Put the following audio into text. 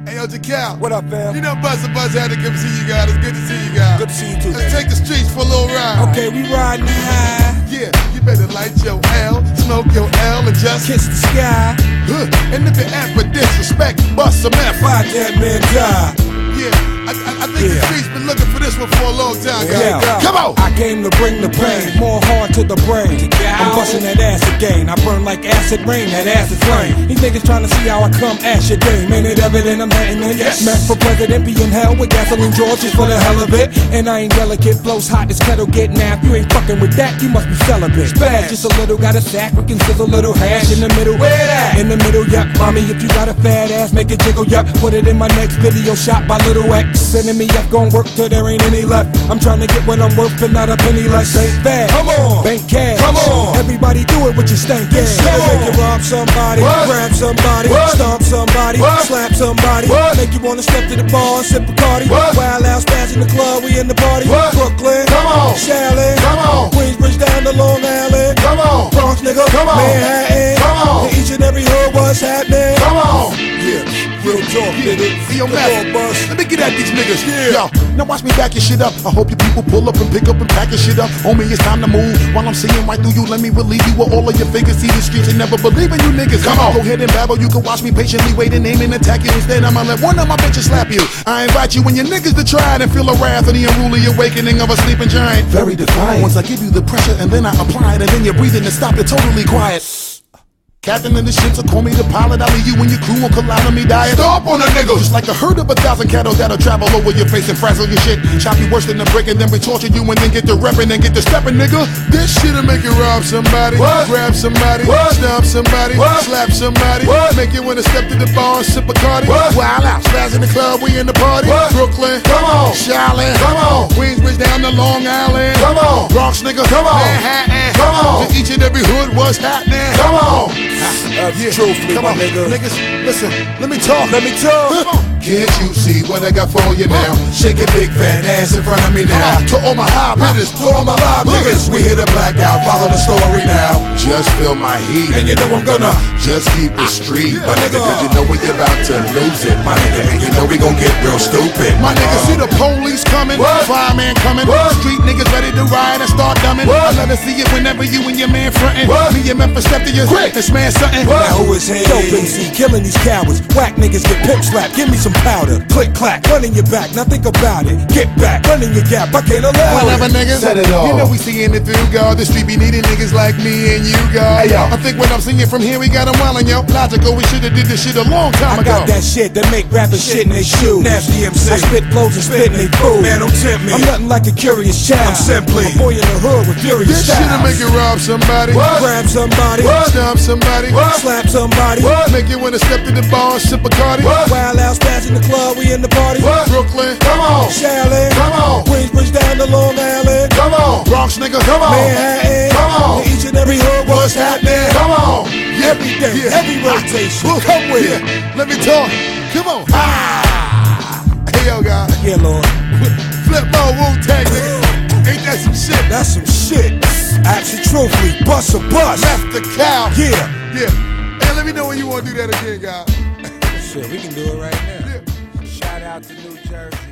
Hey, yo, Jacal. What up, fam? You know Buzz had to come see you guys. It's good to see you guys. Good to see you too. Let's take the streets for a little ride. Okay, we riding high. Yeah, you better light your L, smoke your L, and just Kiss the sky. And if you act for disrespect, bust some F. Watch that man die. Yeah, I think the streets been looking for this one for a long time, guys. Yeah. Come on! I came to bring the pain, more hard to the brain. I'm busting that ass again. I burn like acid rain, that ass is flame. These niggas trying to see how I come ash your game. Ain't it evident I'm hitting it? Yes. Mess for president, be in hell with gasoline George just for the hell of it. And I ain't delicate, flows hot as kettle get napped. You ain't fucking with that, you must be celibate. Bad, just a little, got a sack, we can sizzle a little hash in the middle. Where that? In the middle, yup. Mommy, if you got a fat ass, make it jiggle, yup. Put it in my next video shot by Little X. Sending me up, gon' work till there ain't any left. I'm trying to get what I'm worth and not a penny less. Ain't bad. Come on, bank cash. Come on, everybody do it with your stank ass. Make you rob somebody, grab somebody, stomp somebody, slap somebody. Make you wanna step to the bar and sip Bacardi. Wild out spaz in the club, we in the party. Brooklyn, come on, Shaolin, come on, Queensbridge down to Long Island, come on, Bronx nigga, come on, Manhattan, come on, in each and every hood, what's happening? Come on, yeah, real talk, nigga. Yo, man, let me get at these niggas. Yo, now watch me back your shit up. I hope you people pull up and pick up and pack your shit up. Homie, it's time to move. While I'm seeing right through you, let me relieve you with all of your figures. See the streets and never believe in you niggas. Come on, go ahead and babble. You can watch me patiently wait and aim and attack you. Instead, I'ma let one of my bitches slap you. I invite you and your niggas to try it and feel the wrath of the unruly awakening of a sleeping giant. Very defiant. Once I give you the pressure and then I apply it and then you're breathing and stop, you're totally quiet. Captain in the ship, so call me the pilot. I'll leave you and your crew will collide on me dying. Stop on the niggas! Just like a herd of 1,000 cattle that'll travel over your face and frazzle your shit. Chop you worse than a brick and then we torture you and then get to reppin' and get to steppin', nigga. This shit'll make you rob somebody, grab somebody, stomp somebody, slap somebody, make you wanna step to the bar and sip Bacardi. Wild out, spaz in the club, we in the party. Brooklyn, come on, Shaolin, come on, Queensbridge down to Long Island, come on, Bronx nigga, come on, Manhattan, come on, to each and every hood, what's happening? Come on. Truthfully, come on, nigga. Niggas, listen, let me talk. Come on. Can't you see what I got for you now? Shake your big fat ass in front of me now. To all my high hitters, to all my live niggas, we hit a blackout, follow the story now. Just feel my heat, and you know I'm gonna just keep it street, my nigga, cause you know we about to lose it, my nigga, and you know we gon' get real stupid. My nigga, see the police coming, fireman coming, street niggas ready to ride and start dumbing. I love to see it whenever you and your man frontin'. Me and Memphis step to your this man something. Now who is he? Dope MC, killing these cowards. Whack niggas get pimp slapped, give me some powder. Click clack, run in your back, now think about it. Get back, run in your gap, I can't allow whatever, it. niggas, Set it off. You know we seeing it through, God. The street be needing niggas like me and you, God. Hey, yo. I think when I'm singing from here, we got them wildin', yo. Logical, we should've did this shit a long time I ago. got that shit that make rappers shit in they shoes. Nasty MC. I spit flows and spit in they food. Man, don't tempt me. I'm nothing like a curious child. I'm simply a boy in the hood with furious this styles. shit'll make you rob somebody, grab somebody, stomp somebody, slap somebody, make you wanna step to the bar and sip Bacardi. Wild out spaz in the club, we in the party. Brooklyn, come on, Shaolin, come on, Queensbridge down to Long Island, come on, Bronx nigga, come on, Manhattan, come on, each and every hood, what's happening? come on, Every day, every rotation, come with it. Let me talk, come on. Hey yo, guys. Yeah, Lord. Flip mode, Wu-Tang, nigga. Ain't that some shit? That's some shit. Actually, truthfully, bust a bus. Left the cow. Yeah. Hey, let me know when you want to do that again, guys. Shit, we can do it right now. Shout out to New Jersey.